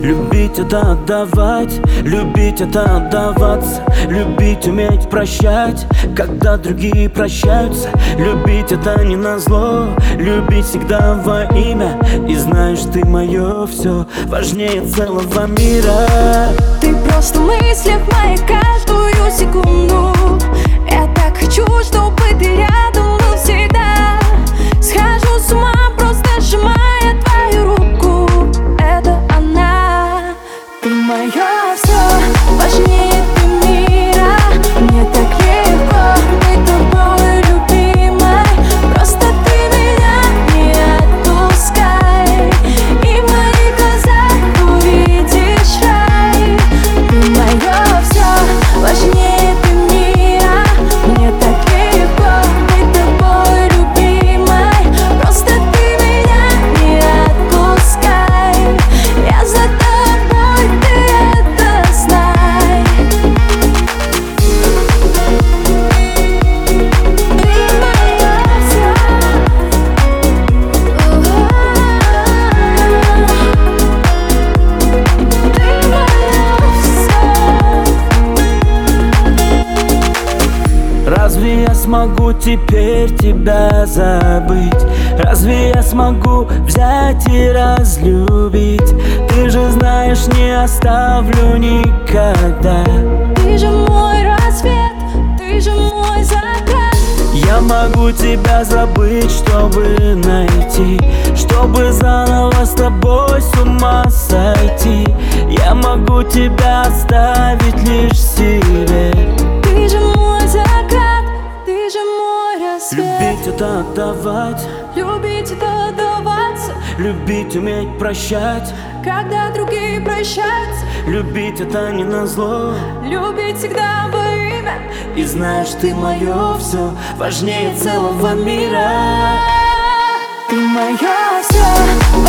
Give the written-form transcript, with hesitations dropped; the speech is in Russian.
Любить — это отдавать, любить — это отдаваться. Любить, уметь прощать, когда другие прощаются. Любить — это не назло, любить всегда во имя. И знаешь, ты мое все, важнее целого мира. Ты просто в мыслях моих каждую секунду. Я так хочу, чтобы ты рядом был всегда. Схожу с ума, просто сжимая твою руку. Это она. Ты мое все, важнее ты мира. Мне так легко быть тобой, любимой. Просто ты меня не отпускай, и в моих глазах увидишь рай. Ты мое все, важнее ты мира. Мне так легко быть тобой, любимой. Просто ты меня не отпускай. Я за тобой, ты это знай. Ты мое все. Ты мое все. Разве я смогу теперь тебя забыть? Разве я смогу взять и разлюбить? Ты же знаешь, не оставлю никогда. Ты же мой рассвет, ты же мой закат. Я могу тебя забыть, чтобы найти, чтобы заново с тобой с ума сойти. Я могу тебя оставить лишь себе. Ты же мой закат, ты же мой рассвет. Любить — это отдавать, Любить — это отдаваться, любить, уметь прощать. когда другие прощаются. Любить — это не назло, Любить всегда во имя. и знаешь, ты мое все, важнее целого мира. Ты мое все,